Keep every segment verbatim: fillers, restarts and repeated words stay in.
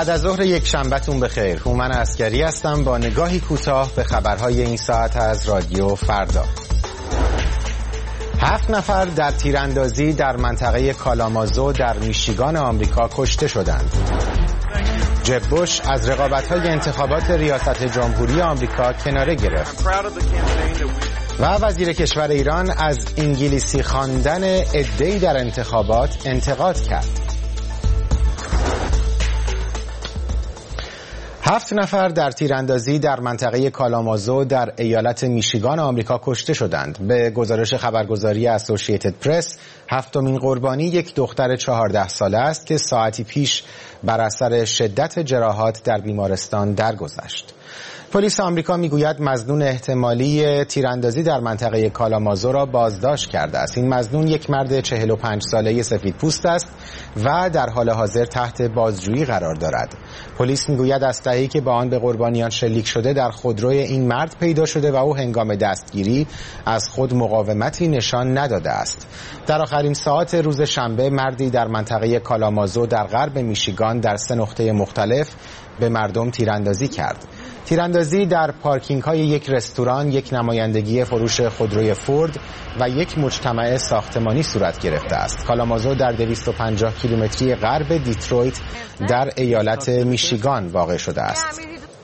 بعد از ظهر یک شنبهتون بخیر. هومن عسکری هستم با نگاهی کوتاه به خبرهای این ساعت از رادیو فردا. هفت نفر در تیراندازی در منطقه کالامازو در میشیگان آمریکا کشته شدند. جب بوش از رقابت‌های انتخابات ریاست جمهوری آمریکا کناره گرفت. و وزیر کشور ایران از انگلیسی خواندن عده‌ای در انتخابات انتقاد کرد. هفت نفر در تیراندازی در منطقه کالامازو در ایالت میشیگان آمریکا کشته شدند. به گزارش خبرگزاری اسوسییتد پرس، هفتمین قربانی یک دختر چهارده ساله است که ساعتی پیش بر اثر شدت جراحات در بیمارستان درگذشت. پلیس آمریکا میگوید مظنون احتمالی تیراندازی در منطقه کالامازو را بازداشت کرده است. این مظنون یک مرد چهل و پنج ساله سفیدپوست است و در حال حاضر تحت بازجویی قرار دارد. پلیس میگوید اسلحه‌ای که با آن به قربانیان شلیک شده در خودروی این مرد پیدا شده و او هنگام دستگیری از خود مقاومتی نشان نداده است. در آخرین ساعات روز شنبه مردی در منطقه کالامازو در غرب میشیگان در سه نقطه مختلف به مردم تیراندازی کرد. تیراندازی در پارکینگ های یک رستوران، یک نمایندگی فروش خودروی فورد و یک مجتمع ساختمانی صورت گرفته است. کالامازو در دویست و پنجاه کیلومتری غرب دیترویت در ایالت میشیگان واقع شده است.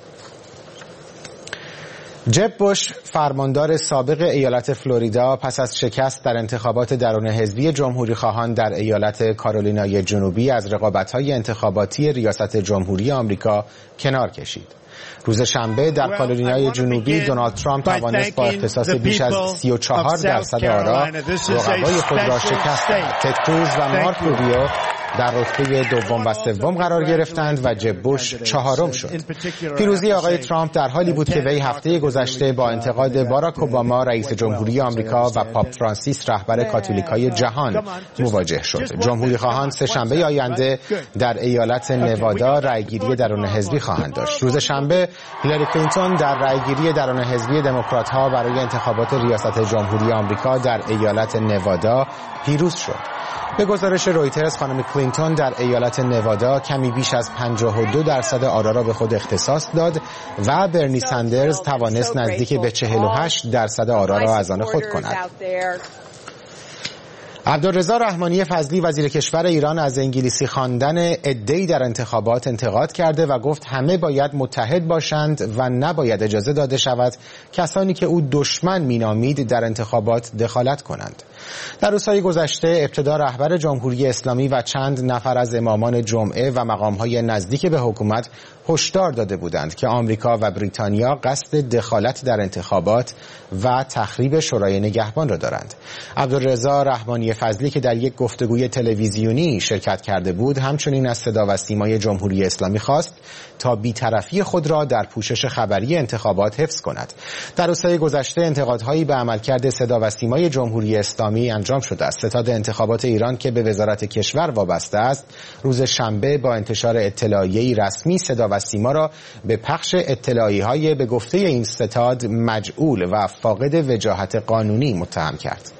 جب بوش، فرماندار سابق ایالت فلوریدا، پس از شکست در انتخابات درون حزبی جمهوری خواهان در ایالت کارولینای جنوبی از رقابت‌های انتخاباتی ریاست جمهوری آمریکا کنار کشید. روز شنبه در کارولینای جنوبی دونالد ترامپ توانست با اختصاص بیش از سی و چهار درصد آرا رقبای خود را شکست دهد. تد کروز و مارک روبیو در رتبه دوم و سوم قرار گرفتند و جب بوش چهارم شد. پیروزی آقای ترامپ در حالی بود که وی هفته گذشته با انتقاد باراک اوباما رئیس جمهوری آمریکا و پاپ فرانسیس رهبر کاتولیکای جهان مواجه شد. جمهوری خواهان سه شنبه آینده در ایالت نوادا رأیگیری درون حزبی خواهند داشت. روز شنبه هیلاری کلینتون در رأیگیری درون حزبی دموکرات‌ها برای انتخابات ریاست جمهوری آمریکا در ایالت نوادا پیروز شد. به گزارش رویترز، خانم کلینتون در ایالت نوادا کمی بیش از پنجاه و دو درصد آرا را به خود اختصاص داد و برنی سندرز توانست نزدیک به چهل و هشت درصد آرا را از آن خود کند. عبدالرضا رحمانی فضلی وزیر کشور ایران از انگلیسی خواندن عده‌ای در انتخابات انتقاد کرده و گفت همه باید متحد باشند و نباید اجازه داده شود کسانی که او دشمن مینامید در انتخابات دخالت کنند. در روزهای گذشته ابتدا رهبر جمهوری اسلامی و چند نفر از امامان جمعه و مقام‌های نزدیک به حکومت هشدار داده بودند که آمریکا و بریتانیا قصد دخالت در انتخابات و تخریب شورای نگهبان را دارند. عبدالرضا رحمانی فضلی که در یک گفتگوی تلویزیونی شرکت کرده بود، همچنین از صدا و سیمای جمهوری اسلامی خواست تا بی‌طرفی خود را در پوشش خبری انتخابات حفظ کند. در روزهای گذشته انتقادهایی به عملکرد صدا و سیمای جمهوری اسلامی انجام شده است. ستاد انتخابات ایران که به وزارت کشور وابسته است، روز شنبه با انتشار اطلاعیه‌ای رسمی صدا و سیما را به پخش اطلاعیه‌های به گفته این ستاد مجعول و فاقد وجاهت قانونی متهم کرد.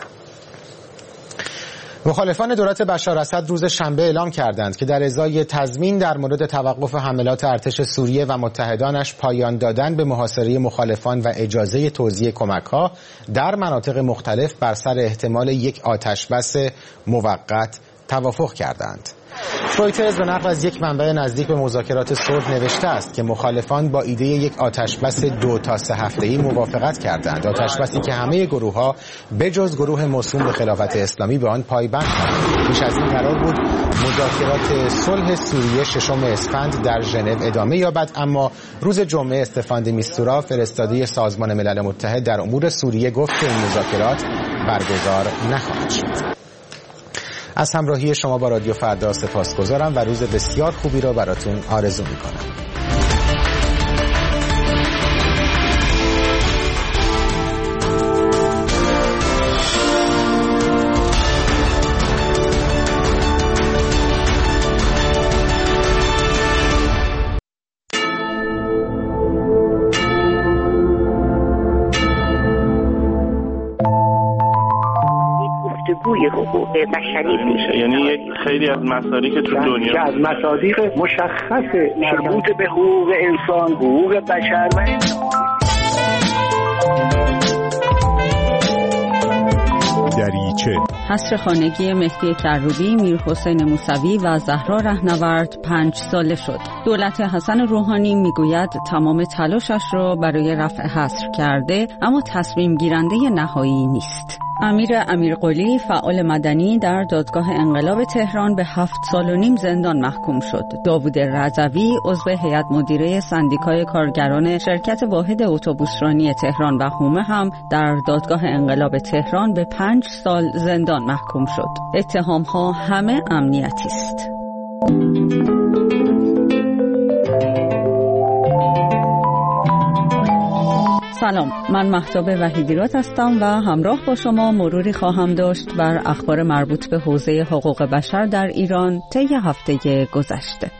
مخالفان دولت بشار اسد روز شنبه اعلام کردند که در ازای تضمین در مورد توقف حملات ارتش سوریه و متحدانش پایان دادن به محاصره مخالفان و اجازه توزیع کمک‌ها در مناطق مختلف بر سر احتمال یک آتشبس موقت توافق کردند. رویترز به نقل از یک منبع نزدیک به مذاکرات صلح نوشته است که مخالفان با ایده یک آتشبس دو تا سه هفته‌ای موافقت کردند. آتشبسی که همه گروه‌ها بجز گروه موسوم به خلافت اسلامی به آن پایبند شدند. پیش از این قرار بود مذاکرات صلح سوریه ششم اسفند در ژنو ادامه یابد، اما روز جمعه استفان د میستورا فرستاده سازمان ملل متحد در امور سوریه گفت که این مذاکرات برگزار نخواهد شد. از همراهی شما با رادیو فردا سپاسگزارم و روز بسیار خوبی را براتون آرزو میکنم. گفتگوی های حقوق بشری میشه. یعنی یک خیلی از مصادیق که تو دنیا که از مصادیق مشخص مربوط به حقوق انسان، حقوق بشر و دریچه حصر خانگی مهدی کروبی، میرحسین موسوی و زهرا رهنورد پنج ساله شد. دولت حسن روحانی میگوید تمام تلاشش را برای رفع حصر کرده، اما تصمیم گیرنده نهایی نیست. امیر امیرقلی، فعال مدنی، در دادگاه انقلاب تهران به هفت سال و نیم زندان محکوم شد. داوود رضوی، عضو هیئت مدیره سندیکای کارگران شرکت واحد اتوبوسرانی تهران و حومه هم در دادگاه انقلاب تهران به پنج سال زندان محکوم شد. اتهام‌ها همه امنیتی است. سلام، من مهتاب وحیدیراد هستم و همراه با شما مروری خواهم داشت بر اخبار مربوط به حوزه حقوق بشر در ایران طی هفته گذشته.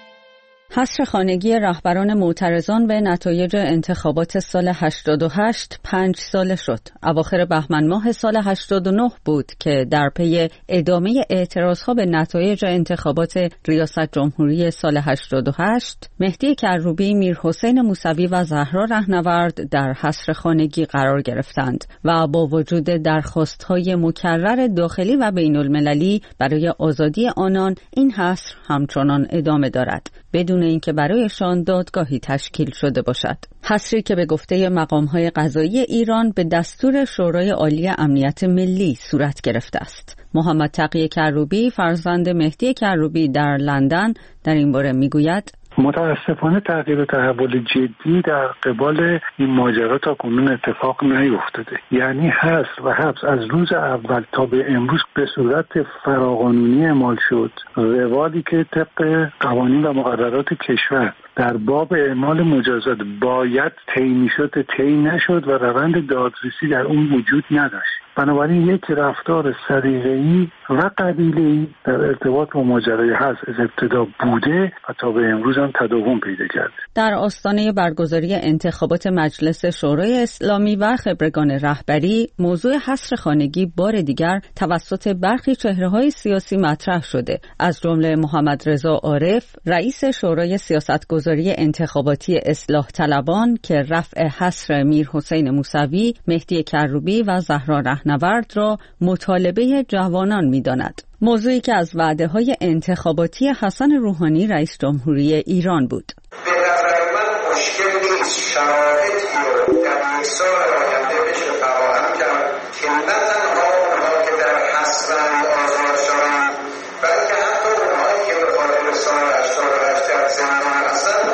حصر خانگی رهبران معترضان به نتایج انتخابات سال هشتاد و هشت پنج ساله شد. اواخر بهمن ماه سال هشتاد و نه بود که در پی ادامه اعتراضها به نتایج انتخابات ریاست جمهوری سال هشتاد و هشت، مهدی کروبی، میرحسین موسوی و زهرا رهنورد در حصر خانگی قرار گرفتند و با وجود درخواست‌های مکرر داخلی و بین‌المللی برای آزادی آنان، این حصر همچنان ادامه دارد، بدون اینکه برایشان دادگاهی تشکیل شده باشد. حصری که به گفته مقام‌های قضایی ایران به دستور شورای عالی امنیت ملی صورت گرفته است. محمد تقی کروبی، فرزند مهدی کروبی، در لندن در این باره میگوید: متاسفانه تغییر و تحول جدی در قبال این ماجرا تا کنون اتفاق نیفتاده. یعنی حصر و حبس از روز اول تا به امروز به صورت فراقانونی اعمال شد. روالی که طبق قوانین و مقررات کشور در باب اعمال مجازات باید طی میشد طی نشد و روند دادرسی در اون وجود نداشت. بنابراین یک رفتار سلیقه‌ای و قبیله‌ای در ارتباط با ماجرای حصر از ابتدا بوده و تا به امروز هم تداوم پیدا کرده. در آستانه برگزاری انتخابات مجلس شورای اسلامی و خبرگان رهبری، موضوع حصر خانگی بار دیگر توسط برخی چهره‌های سیاسی مطرح شده، از جمله محمد رضا عارف، رئیس شورای سیاستگذاری انتخاباتی اصلاح طلبان، که رفع حصر میرحسین موسوی، مهدی کروبی و زهرا رهنورد را مطالبه جوانان می‌داند. موضوعی که از وعده‌های انتخاباتی حسن روحانی رئیس جمهوری ایران بود. به نظر من مشکل نیست، شرایطی رو در یک سال آینده بشه فراهم کرد که نه تنها اونها که در حصرند آزاد شدند، بلکه حتی اونهایی که به خاطر سال هشتاد و هشت در زندان هستند.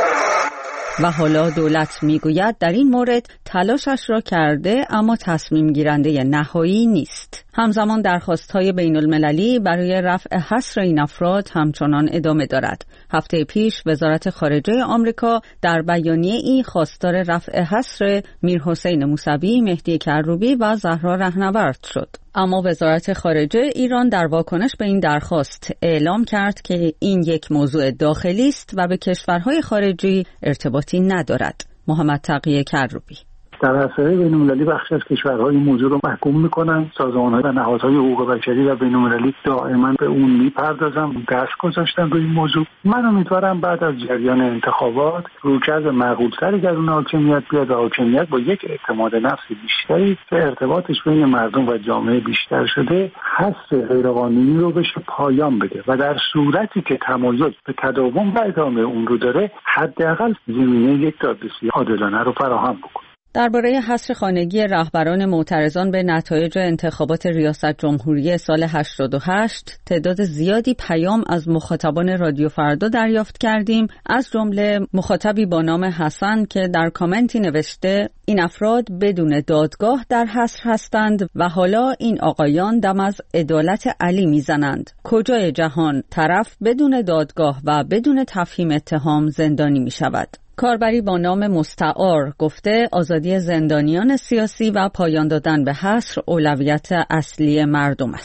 و حالا دولت میگوید در این مورد تلاشش را کرده، اما تصمیم گیرنده نهایی نیست. همزمان درخواست‌های بین‌المللی برای رفع حصر این افراد همچنان ادامه دارد. هفته پیش وزارت خارجه آمریکا در بیانیه‌ای خواستار رفع حصر میرحسین موسوی، مهدی کروبی و زهرا رهنورد شد. اما وزارت خارجه ایران در واکنش به این درخواست اعلام کرد که این یک موضوع داخلی است و به کشورهای خارجی ارتباطی ندارد. محمد تقی کروبی: در عرصه بین‌المللی بخشی از کشورها این موضوع رو محکوم میکنن. سازمان‌ها و نهادهای حقوق بشری و بین‌المللی دائما به اون میپردازن، دست گذاشتن روی این موضوع. من امیدوارم بعد از جریان انتخابات رویکرد معقول‌تری در اون حاکمیت بیاد و حاکمیت با یک اعتماد نفس بیشتری که ارتباطش بین مردم و جامعه بیشتر شده، حصر غیرقانونی رو بشه پایان بده و در صورتی که تمایز به تداوم و ادامه اون رو داره، حداقل زمینه یک دادرسی عادلانه رو فراهم بکنه. درباره حصر خانگی رهبران معترضان به نتایج انتخابات ریاست جمهوری سال هشتاد و هشت تعداد زیادی پیام از مخاطبان رادیو فردا دریافت کردیم، از جمله مخاطبی با نام حسن که در کامنتی نوشته: این افراد بدون دادگاه در حصر هستند و حالا این آقایان دم از عدالت علی میزنند. کجای جهان طرف بدون دادگاه و بدون تفهیم اتهام زندانی می شود؟ کاربری با نام مستعار گفته آزادی زندانیان سیاسی و پایان دادن به حصر اولویت اصلی مردم است.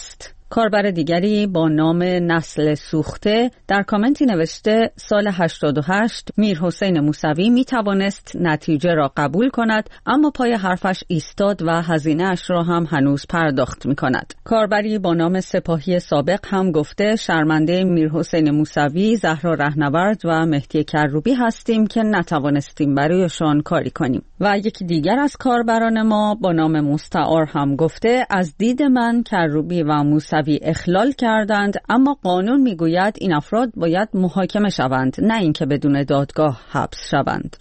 کاربر دیگری با نام نسل سوخته در کامنتی نوشته سال هشتاد و هشت میرحسین موسوی می توانست نتیجه را قبول کند، اما پای حرفش ایستاد و هزینه اش را هم هنوز پرداخت می کند. کاربری با نام سپاهی سابق هم گفته شرمنده میرحسین موسوی، زهرا رهنورد و مهدی کروبی هستیم که نتوانستیم برایشان کاری کنیم. و یکی دیگر از کاربران ما با نام مستعار هم گفته از دید من کروبی و موسوی اخلال کردند، اما قانون میگوید این افراد باید محاکمه شوند، نه اینکه بدون دادگاه حبس شوند.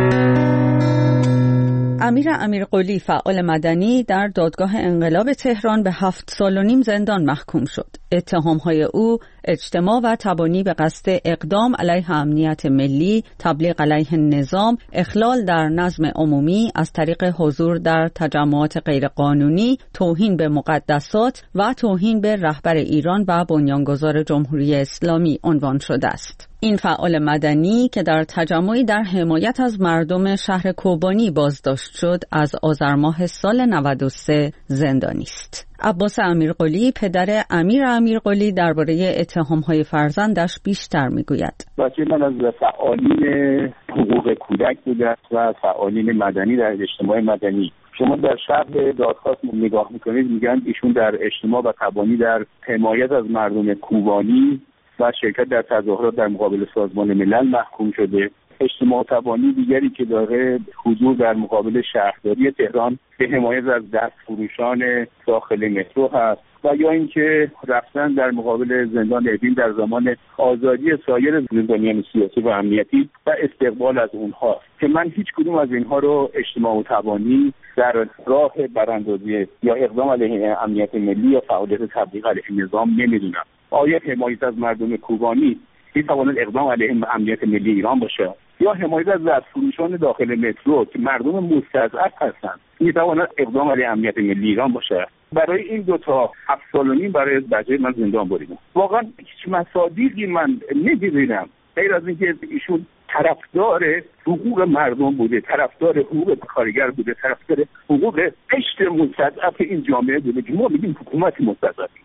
امیر امیرقلی فعال مدنی در دادگاه انقلاب تهران به هفت سال و نیم زندان محکوم شد. اتهام‌های او اجتماع و تبانی به قصد اقدام علیه امنیت ملی، تبلیغ علیه نظام، اخلال در نظم عمومی از طریق حضور در تجمعات غیرقانونی، توهین به مقدسات و توهین به رهبر ایران و بنیانگذار جمهوری اسلامی عنوان شده است. این فعال مدنی که در تجمعی در حمایت از مردم شهر کوبانی بازداشت شد، از آذر ماه سال نود و سه زندانی است. عباس امیرقلی پدر امیر امیرقلی درباره اتهام‌های فرزندش بیشتر میگوید. بچه من از فعالین حقوق کودک بوده و فعالین مدنی در اجتماع مدنی. شما در شرح دادخواست نگاه میکنید میگن ایشون در اجتماع و تبانی در حمایت از مردم کوبانی و شرکت در تظاهرات در مقابل سازمان ملل محکوم شده. اجتماع تبانی دیگری که داره حضور در مقابل شهرداری تهران به حمایت از دستفروشان داخل مترو هست و یا اینکه رفتن در مقابل زندان اوین در زمان آزادی سایر زندانیان سیاسی و امنیتی و استقبال از اونها، که من هیچ کدوم از اینها رو اجتماع تبانی در راه براندازی یا اقدام علیه امنیت ملی یا فعالیت تبلیغ علیه نظام نمیدونم. آیا حمایت از مردم کوبانی میتواند اقدام علیه امنیت ملی ایران باشه یا حمایت از دستفروشان داخل مترو که مردم مستضعف هستند میتواند اقدام علیه امنیت ملی ایران باشه؟ برای این دو تا هفت سال و نیم برای بچه من زندان بریدم. واقعا هیچ مصادیقی من نمی‌بینم غیر از اینکه ایشون طرفدار حقوق مردم بوده، طرفدار حقوق کارگر بوده، طرفدار حقوق قشر مستضعف این جامعه بوده که ما میگیم حکومت مستضعفی.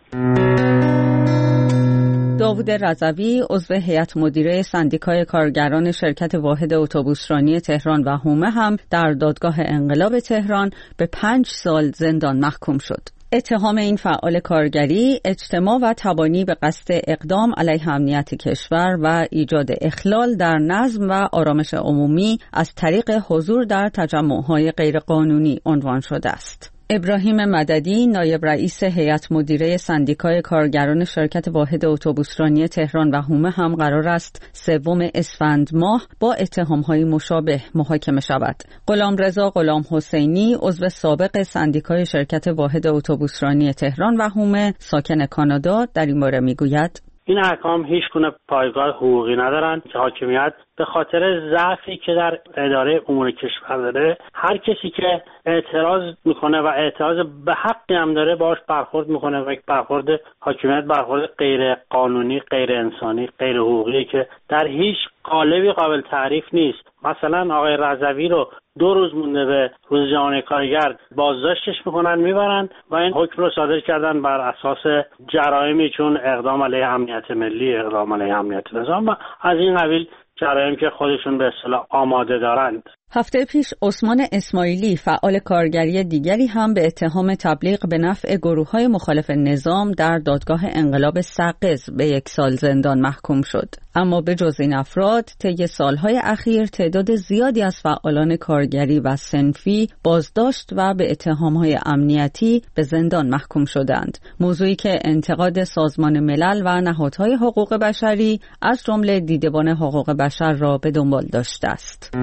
داوود رضوی عضو هیئت مدیره سندیکای کارگران شرکت واحد اتوبوسرانی تهران و حومه هم در دادگاه انقلاب تهران به پنج سال زندان محکوم شد. اتهام این فعال کارگری اجتماع و تبانی به قصد اقدام علیه امنیت کشور و ایجاد اخلال در نظم و آرامش عمومی از طریق حضور در تجمع‌های غیرقانونی عنوان شده است. ابراهیم مددی نایب رئیس هیئت مدیره سندیکای کارگران شرکت واحد اتوبوسرانی تهران و حومه هم قرار است سوم اسفند ماه با اتهام‌های مشابه محاکمه شود. غلامرضا غلام حسینی عضو سابق سندیکای شرکت واحد اتوبوسرانی تهران و حومه ساکن کانادا در این باره میگوید: این احکام هیچ گونه پایگاه حقوقی ندارن که حاکمیت به خاطر ضعفی که در اداره امور کشور داره هر کسی که اعتراض میکنه و اعتراض به حقی هم داره باهاش برخورد میکنه و یک برخورد حاکمیت برخورد غیر قانونی، غیر انسانی، غیر حقوقی که در هیچ قالبی قابل تعریف نیست. مثلا آقای رضوی رو دو روز مونده به روز جهانی کارگر بازداشتش میکنن میبرن و این حکم رو صادر کردن بر اساس جرائمی چون اقدام علیه امنیت ملی، اقدام علیه امنیت نظام و از این قبیل جرایم که خودشون به اصطلاح آماده دارند. هفته پیش عثمان اسماعیلی فعال کارگری دیگری هم به اتهام تبلیغ به نفع گروه‌های مخالف نظام در دادگاه انقلاب سقز به یک سال زندان محکوم شد. اما به جز این افراد طی سالهای اخیر تعداد زیادی از فعالان کارگری و صنفی بازداشت و به اتهام‌های امنیتی به زندان محکوم شدند. موضوعی که انتقاد سازمان ملل و نهادهای حقوق بشری از جمله دیدبان حقوق بشر را به دنبال داشته است.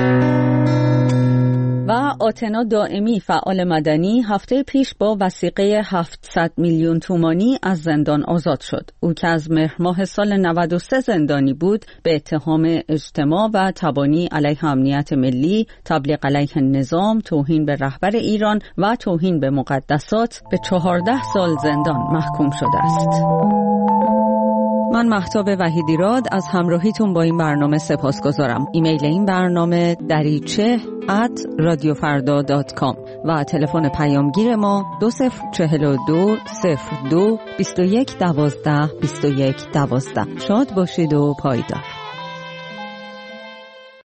و آتنا دائمی فعال مدنی هفته پیش با وثیقه هفتصد میلیون تومانی از زندان آزاد شد. او که از مهر ماه سال نود و سه زندانی بود به اتهام اجتماع و تبانی علیه امنیت ملی، تبلیغ علیه نظام، توهین به رهبر ایران و توهین به مقدسات به چهارده سال زندان محکوم شده است. من مهتاب وحیدیراد از همراهیتون با این برنامه سپاسگزارم. ایمیل این برنامه دریچه ات رادیو فردا دات کام. و تلفن پیامگیر ما دو صفر چهل و دو صفر دو بیست و یک دوازده بیست و یک دوازده. شاد باشید و پایدار.